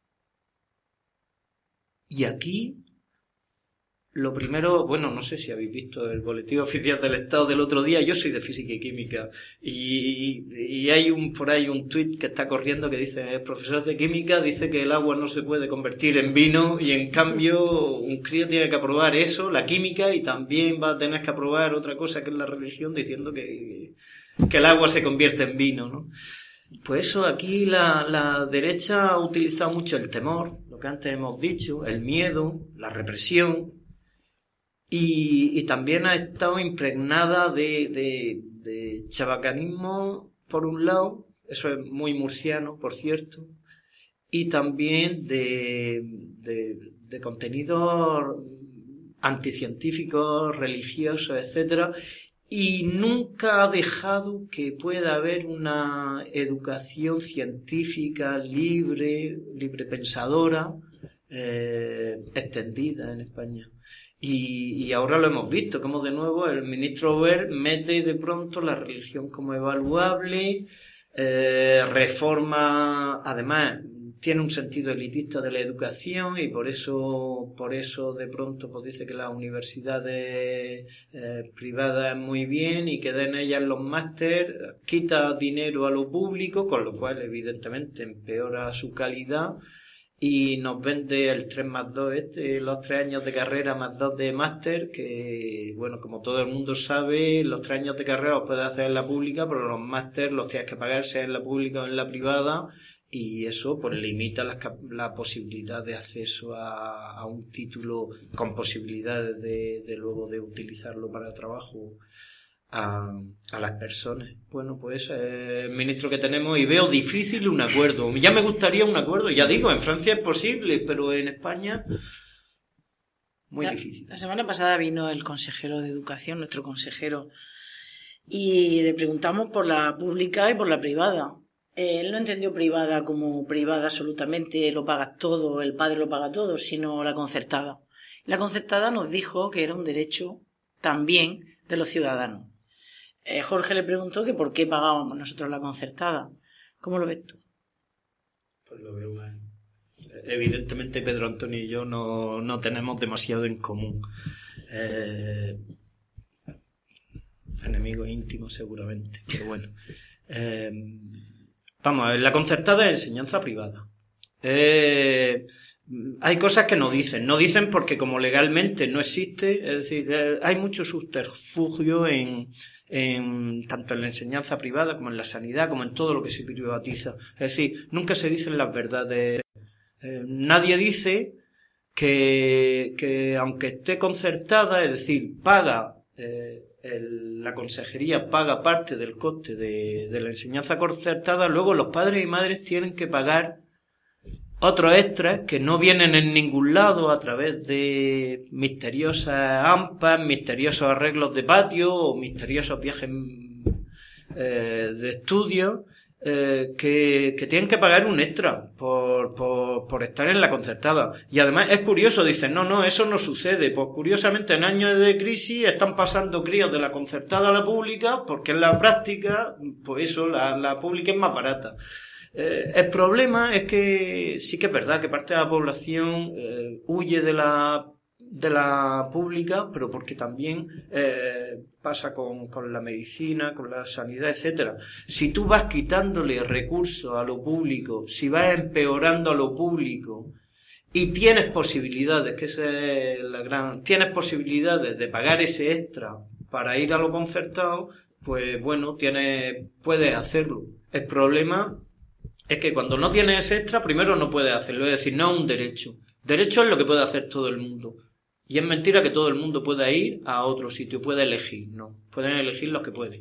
y aquí lo primero, bueno, no sé si habéis visto el boletín oficial del Estado del otro día, yo soy de física y química, y, y hay un por ahí un tuit que está corriendo que dice, el profesor de química dice que el agua no se puede convertir en vino, y en cambio un crío tiene que aprobar eso, la química, y también va a tener que aprobar otra cosa que es la religión, diciendo que, que el agua se convierte en vino, ¿no? Pues eso, aquí la, la derecha ha utilizado mucho el temor, lo que antes hemos dicho, el miedo, la represión, Y, y también ha estado impregnada de, de, de chabacanismo, por un lado, eso es muy murciano, por cierto, y también de, de, de contenidos anticientíficos, religiosos, etcétera, y nunca ha dejado que pueda haber una educación científica libre, libre pensadora, eh, extendida en España. Y, y ahora lo hemos visto, como de nuevo el ministro Wert mete de pronto la religión como evaluable, eh, reforma, además tiene un sentido elitista de la educación, y por eso, por eso de pronto pues dice que las universidades eh, privadas muy bien y que den ellas los máster, quita dinero a lo público, con lo cual evidentemente empeora su calidad. Y nos vende el tres más dos este, los tres años de carrera más dos de máster, que, bueno, como todo el mundo sabe, los tres años de carrera los puedes hacer en la pública, pero los máster los tienes que pagar sea en la pública o en la privada, y eso pues limita la, la posibilidad de acceso a, a un título con posibilidades de, de luego de utilizarlo para trabajo a, a las personas. Bueno, pues es el ministro que tenemos y veo difícil un acuerdo. Ya me gustaría un acuerdo, ya digo, en Francia es posible, pero en España muy la, difícil. La semana pasada vino el consejero de Educación, nuestro consejero, y le preguntamos por la pública y por la privada. Él no entendió privada como privada absolutamente, lo pagas todo, el padre lo paga todo, sino la concertada. La concertada nos dijo que era un derecho también de los ciudadanos. Eh, Jorge le preguntó que por qué pagábamos nosotros la concertada. ¿Cómo lo ves tú? Pues lo veo mal. Evidentemente Pedro Antonio y yo no, no tenemos demasiado en común. Eh, enemigos íntimos seguramente, pero bueno. Eh, vamos a ver, la concertada es enseñanza privada. Eh, hay cosas que no dicen. No dicen porque como legalmente no existe, es decir, eh, hay mucho subterfugio en... en tanto en la enseñanza privada como en la sanidad, como en todo lo que se privatiza. Es decir, nunca se dicen las verdades. Eh, nadie dice que, que aunque esté concertada, es decir, paga eh, el, la consejería paga parte del coste de, de la enseñanza concertada, luego los padres y madres tienen que pagar otros extras que no vienen en ningún lado a través de misteriosas AMPAs, misteriosos arreglos de patio o misteriosos viajes eh, de estudio, eh, que, que tienen que pagar un extra por, por, por estar en la concertada. Y además es curioso, dicen, no, no, eso no sucede. Pues curiosamente en años de crisis están pasando críos de la concertada a la pública porque en la práctica, pues eso, la, la pública es más barata. Eh, el problema es que sí que es verdad que parte de la población eh, huye de la de la pública, pero porque también eh, pasa con, con la medicina, con la sanidad, etcétera. Si tú vas quitándole recursos a lo público, si vas empeorando a lo público y tienes posibilidades, que esa es la gran, tienes posibilidades de pagar ese extra para ir a lo concertado, pues bueno, tienes, puedes hacerlo. El problema es que cuando no tienes ese extra, primero no puedes hacerlo, es decir, no es un derecho. Derecho es lo que puede hacer todo el mundo. Y es mentira que todo el mundo pueda ir a otro sitio, puede elegir, no. Pueden elegir los que pueden.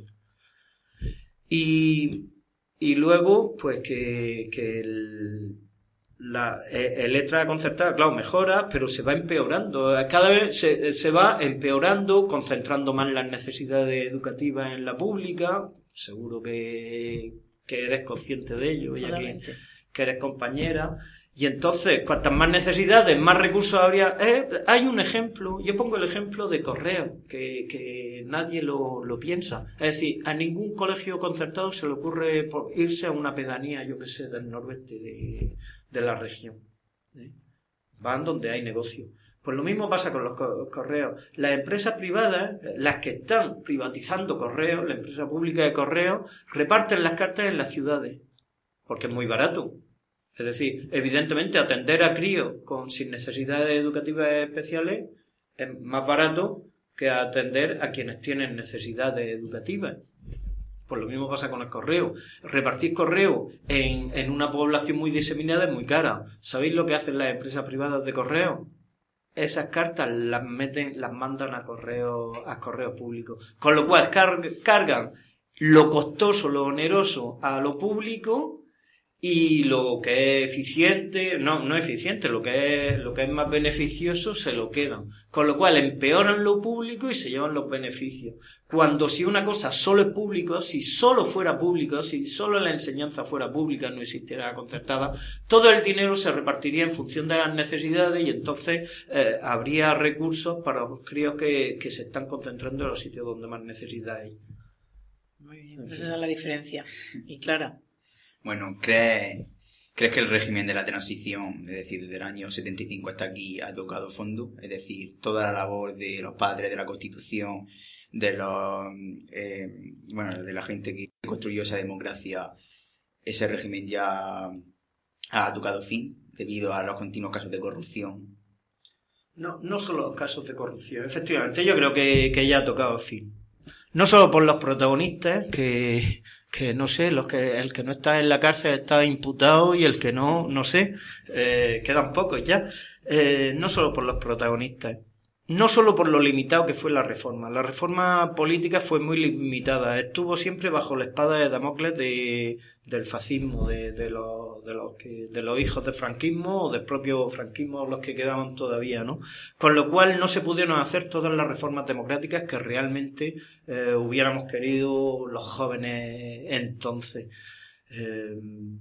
Y, y luego, pues que, que el, la, el extra concertada, claro, mejora, pero se va empeorando. Cada vez se, se va empeorando, concentrando más las necesidades educativas en la pública. Seguro que, que eres consciente de ello, ya que, que eres compañera. Y entonces, cuantas más necesidades, más recursos habría. Eh, hay un ejemplo, yo pongo el ejemplo de Correo, que, que nadie lo, lo piensa. Es decir, a ningún colegio concertado se le ocurre irse a una pedanía, yo que sé, del noroeste de, de la región. ¿Eh? Van donde hay negocio. Pues lo mismo pasa con los correos. Las empresas privadas, las que están privatizando correos, la empresa pública de correos, reparten las cartas en las ciudades, porque es muy barato. Es decir, evidentemente atender a críos con sin necesidades educativas especiales es más barato que atender a quienes tienen necesidades educativas. Pues lo mismo pasa con el correo. Repartir correo en, en una población muy diseminada es muy cara. ¿Sabéis lo que hacen las empresas privadas de correo? Esas cartas las meten, las mandan a correos, a correos públicos. Con lo cual car- cargan lo costoso, lo oneroso a lo público. Y lo que es eficiente, no, no eficiente, lo que es, lo que es más beneficioso se lo quedan. Con lo cual empeoran lo público y se llevan los beneficios. Cuando si una cosa solo es público, si solo fuera público, si solo la enseñanza fuera pública, no existiera concertada, todo el dinero se repartiría en función de las necesidades y entonces eh, habría recursos para los críos que, que se están concentrando en los sitios donde más necesidad hay. Muy bien, esa es la diferencia. Y Clara. Bueno, ¿crees, ¿crees que el régimen de la transición, es decir, desde el año setenta y cinco hasta aquí, ha tocado fondo? Es decir, toda la labor de los padres de la Constitución, de los, eh, bueno, de la gente que construyó esa democracia, ese régimen ya ha tocado fin debido a los continuos casos de corrupción. No, no solo los casos de corrupción. Efectivamente, yo creo que, que ya ha tocado fin. No solo por los protagonistas, que... que no sé, los que el que no está en la cárcel está imputado y el que no, no sé, eh, quedan pocos ya. Eh, no solo por los protagonistas, no solo por lo limitado que fue la reforma. La reforma política fue muy limitada, estuvo siempre bajo la espada de Damocles de, del fascismo, de, de los, de los que, de los hijos del franquismo o del propio franquismo, los que quedaban todavía, ¿no? Con lo cual no se pudieron hacer todas las reformas democráticas que realmente eh, hubiéramos querido los jóvenes entonces. Eh,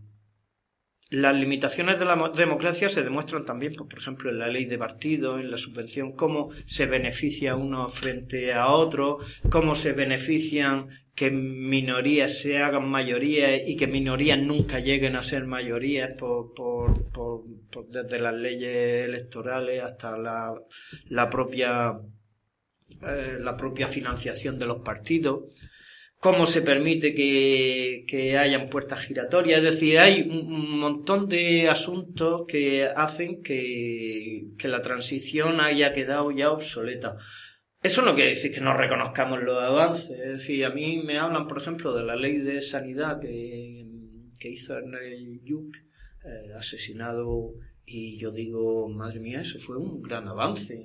Las limitaciones de la democracia se demuestran también, pues, por ejemplo, en la ley de partidos, en la subvención, cómo se beneficia uno frente a otro, cómo se benefician que minorías se hagan mayorías y que minorías nunca lleguen a ser mayorías por, por, por, por desde las leyes electorales hasta la, la propia eh, la propia financiación de los partidos. Cómo se permite que, que hayan puertas giratorias, es decir, hay un montón de asuntos que hacen que, que la transición haya quedado ya obsoleta. Eso no quiere decir que no reconozcamos los avances, es decir, a mí me hablan, por ejemplo, de la ley de sanidad que, que hizo Ernest Lluch, eh, asesinado, y yo digo, madre mía, eso fue un gran avance.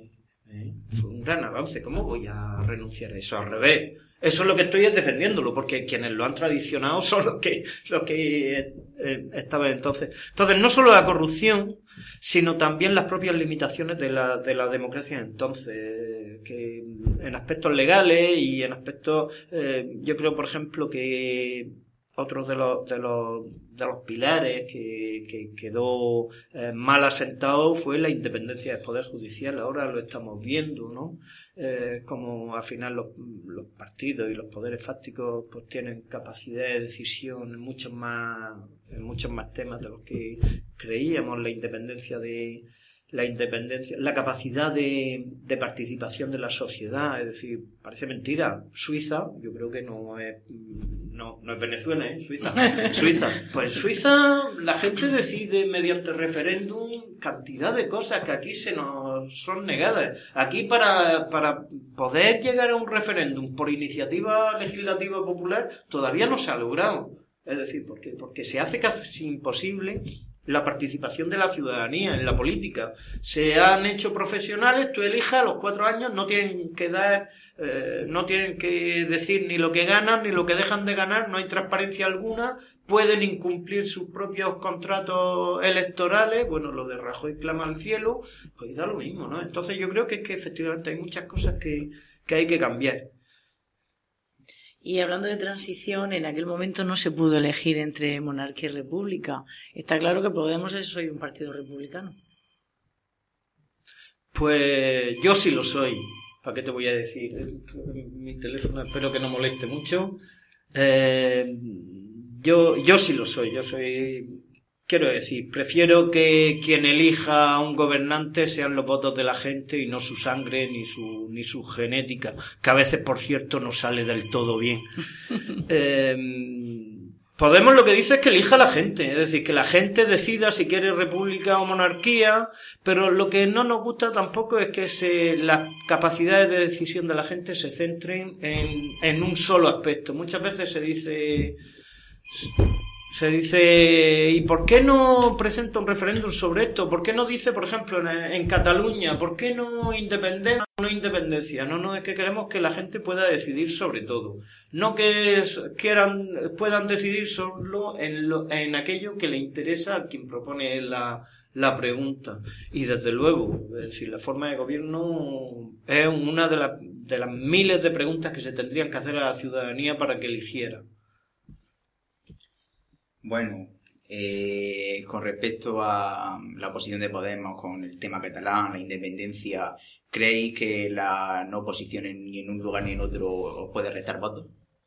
¿eh? Fue un gran avance. ¿Cómo voy a renunciar a eso? Al revés. Eso es lo que estoy es defendiéndolo, porque quienes lo han tradicionado son los que, los que eh, estaban entonces. Entonces, no solo la corrupción, sino también las propias limitaciones de la, de la democracia entonces, que en aspectos legales y en aspectos, eh, yo creo, por ejemplo, que otro de los, de los, de los pilares que, que quedó eh, mal asentado fue la independencia del Poder Judicial. Ahora lo estamos viendo, ¿no? Eh, como al final los, los partidos y los poderes fácticos pues tienen capacidad de decisión en muchos más, en muchos más temas de los que creíamos. La independencia de, la independencia, la capacidad de, de participación de la sociedad, es decir, parece mentira. Suiza, yo creo que no es, no, no es Venezuela, ¿eh? Suiza. Suiza. Pues en Suiza la gente decide mediante referéndum cantidad de cosas que aquí se nos son negadas. Aquí para, para poder llegar a un referéndum por iniciativa legislativa popular todavía no se ha logrado. Es decir, porque, porque se hace casi imposible la participación de la ciudadanía en la política. Se han hecho profesionales, tú elijas a los cuatro años, no tienen que dar, eh, no tienen que decir ni lo que ganan ni lo que dejan de ganar, no hay transparencia alguna, pueden incumplir sus propios contratos electorales, bueno, lo de Rajoy clama al cielo, pues da lo mismo, ¿no? Entonces yo creo que es que efectivamente hay muchas cosas que, que hay que cambiar. Y hablando de transición, en aquel momento no se pudo elegir entre monarquía y república. Está claro que Podemos es hoy un partido republicano. Pues yo sí lo soy. ¿Para qué te voy a decir? Mi teléfono espero que no moleste mucho. Eh, yo, yo sí lo soy. Yo soy... Quiero decir, prefiero que quien elija a un gobernante sean los votos de la gente y no su sangre ni su ni su genética, que a veces, por cierto, no sale del todo bien. Eh, Podemos lo que dice es que elija a la gente, es decir, que la gente decida si quiere república o monarquía, pero lo que no nos gusta tampoco es que se, las capacidades de decisión de la gente se centren en, en un solo aspecto. Muchas veces se dice... Se dice, ¿y por qué no presenta un referéndum sobre esto? ¿Por qué no dice, por ejemplo, en, en Cataluña, ¿por qué no independencia o no independencia? No, no, es que queremos que la gente pueda decidir sobre todo. No que quieran, puedan decidir solo en, lo, en aquello que le interesa a quien propone la, la pregunta. Y desde luego, es decir, la forma de gobierno es una de, la, de las miles de preguntas que se tendrían que hacer a la ciudadanía para que eligiera. Bueno, eh, con respecto a la posición de Podemos con el tema catalán, la independencia, ¿creéis que la no posición en, ni en un lugar ni en otro os puede restar votos?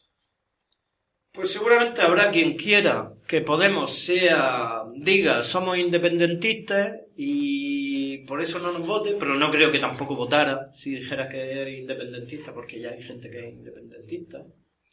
Pues seguramente habrá quien quiera que Podemos sea, diga, somos independentistas y por eso no nos vote, pero no creo que tampoco votara si dijera que eres independentista, porque ya hay gente que es independentista.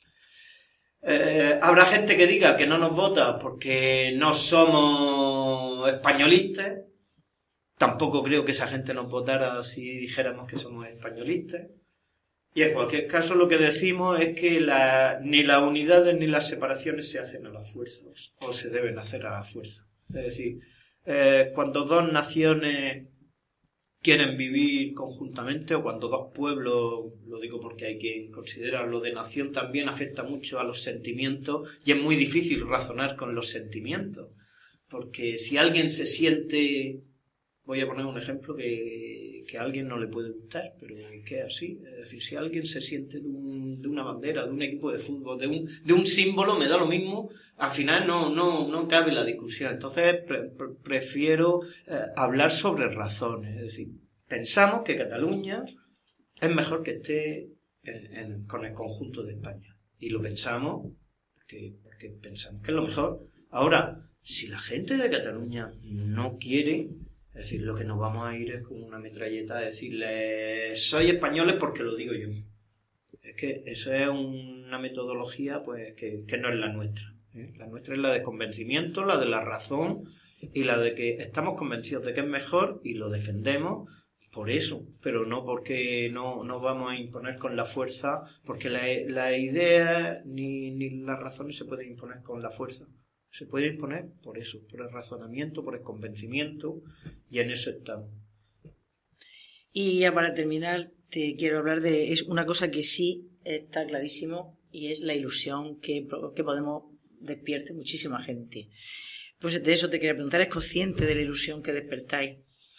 Eh, habrá gente que diga que no nos vota porque no somos españolistas. Tampoco creo que esa gente nos votara si dijéramos que somos españolistas. Y en cualquier caso lo que decimos es que la, ni las unidades ni las separaciones se hacen a la fuerza, o se deben hacer a la fuerza. Es decir, eh, cuando dos naciones quieren vivir conjuntamente, o cuando dos pueblos, lo digo porque hay quien considera lo de nación también afecta mucho a los sentimientos, y es muy difícil razonar con los sentimientos, porque si alguien se siente, voy a poner un ejemplo que, que a alguien no le puede gustar, pero que es así, es decir, si alguien se siente de, un, de una bandera, de un equipo de fútbol, de un, de un símbolo, me da lo mismo, al final no, no, no cabe la discusión. Entonces pre, pre, prefiero eh, hablar sobre razones, es decir, pensamos que Cataluña es mejor que esté en, en, con el conjunto de España, y lo pensamos porque, porque pensamos que es lo mejor. Ahora, si la gente de Cataluña no quiere, es decir, lo que nos vamos a ir es con una metralleta a decirle soy españoles porque lo digo yo. Es que eso es una metodología pues que, que no es la nuestra, ¿eh? La nuestra es la de convencimiento, la de la razón y la de que estamos convencidos de que es mejor y lo defendemos por eso, pero no porque no, no vamos a imponer con la fuerza, porque la, la idea ni, ni las razones se pueden imponer con la fuerza. Se puede imponer por eso, por el razonamiento, por el convencimiento, y en eso estamos. Y ya para terminar, te quiero hablar de es una cosa que sí está clarísimo, y es la ilusión que, que Podemos despierte muchísima gente. Pues de eso te quería preguntar, ¿eres consciente de la ilusión que despertáis?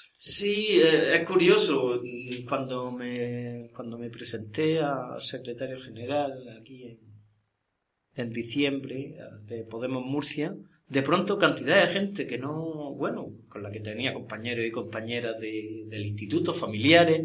Sí, eh, es curioso. Cuando me, cuando me presenté a secretario general aquí en, en diciembre de Podemos Murcia, de pronto cantidad de gente que no, bueno, con la que tenía compañeros y compañeras de, del instituto, familiares,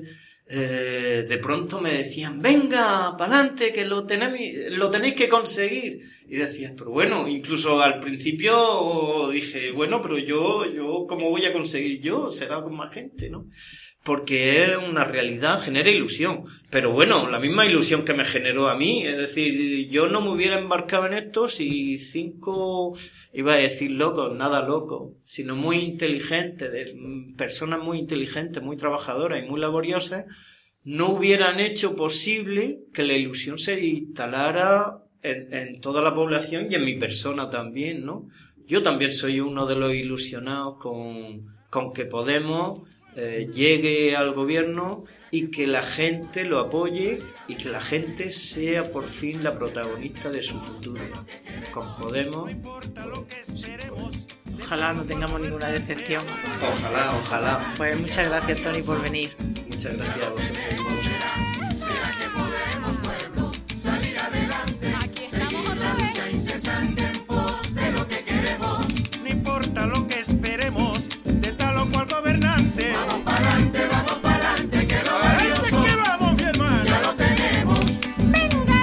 eh, de pronto me decían, venga, pa'lante, que lo tenéis, lo tenéis que conseguir. Y decías, pero bueno, incluso al principio dije, bueno, pero yo, yo, ¿cómo voy a conseguir yo? Será con más gente, ¿no? Porque es una realidad, genera ilusión. Pero bueno, la misma ilusión que me generó a mí. Es decir, yo no me hubiera embarcado en esto si cinco, iba a decir locos, nada locos, sino muy inteligentes, de, personas muy inteligentes, muy trabajadoras y muy laboriosas, no hubieran hecho posible que la ilusión se instalara en, en toda la población y en mi persona también, ¿no? Yo también soy uno de los ilusionados con, con que Podemos Eh, llegue al gobierno y que la gente lo apoye y que la gente sea por fin la protagonista de su futuro. Con Podemos, sí, Podemos. Ojalá no tengamos ninguna decepción. Ojalá, ojalá. Pues muchas gracias, Toni, por venir. Muchas gracias a vosotros. ¿Será que podemos, pueblo, salir adelante? Aquí estamos otra vez. Lucha incesante en pos de lo que queremos. No importa lo que esperemos de tal o cual gobernante. Vamos pa'lante, vamos pa'lante, que lo valioso. Que vamos, mi hermano. Ya lo tenemos. ¡Venga,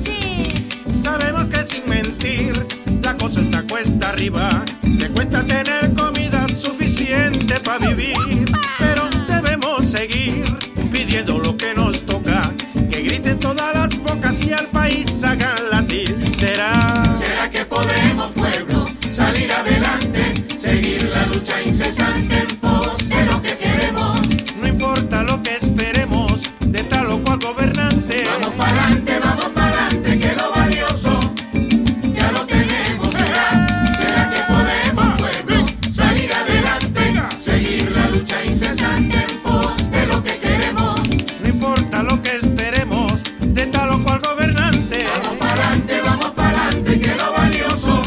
Alexis! Sabemos que sin mentir la cosa está cuesta arriba. Te cuesta tener comida suficiente para vivir. Pero debemos seguir pidiendo lo que nos toca. Que griten todas las bocas y al país hagan latir. Será, ¿será que podemos, pueblo, salir adelante? Seguir la lucha incesante en pos de lo que queremos. No importa lo que esperemos de tal o cual gobernante. Vamos pa'lante, vamos pa'lante, que lo valioso ya lo tenemos. ¿Será? ¿Será que podemos, pueblo, salir adelante? Seguir la lucha incesante en pos de lo que queremos. No importa lo que esperemos de tal o cual gobernante. Vamos pa'lante, vamos pa'lante, que lo valioso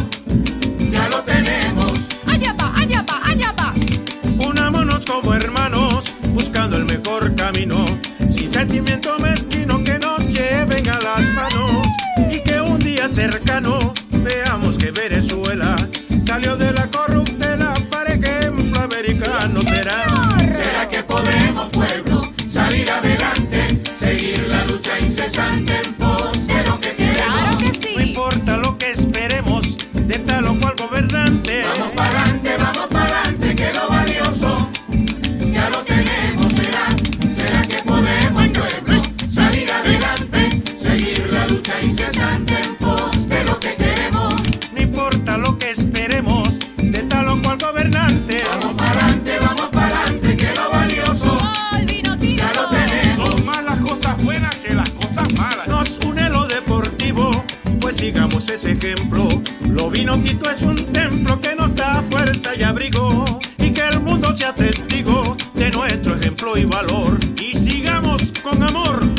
ya lo tenemos. Allá va, allá va, allá va. Unámonos como hermanos, buscando el mejor camino, sin sentimiento mezquino que nos lleven a las manos. Y que un día cercano veamos que Venezuela salió de la corruptela para ejemplo americano. Será, ¿será que podemos, pueblo, salir adelante? Seguir la lucha incesante en pos de lo que queremos. Claro que no sí. importa lo que esperemos de tal o cual gobernante. Vamos pa'lante, vamos pa'lante, que lo valioso ya lo tenemos. ¿Será? ¿Será que podemos, pueblo, salir adelante? Seguir la lucha incesante en pos de lo que queremos. No importa lo que esperemos de tal o cual gobernante. Vamos pa'lante, vamos pa'lante, que lo valioso ¡Gol, vino tinto! ya lo tenemos. Son más las cosas buenas que las cosas malas. Nos une lo deportivo, pues sigamos ese ejemplo. Lo vino Tito es un templo que nos da fuerza y abrigo. Y que el mundo sea testigo de nuestro ejemplo y valor. Y sigamos con amor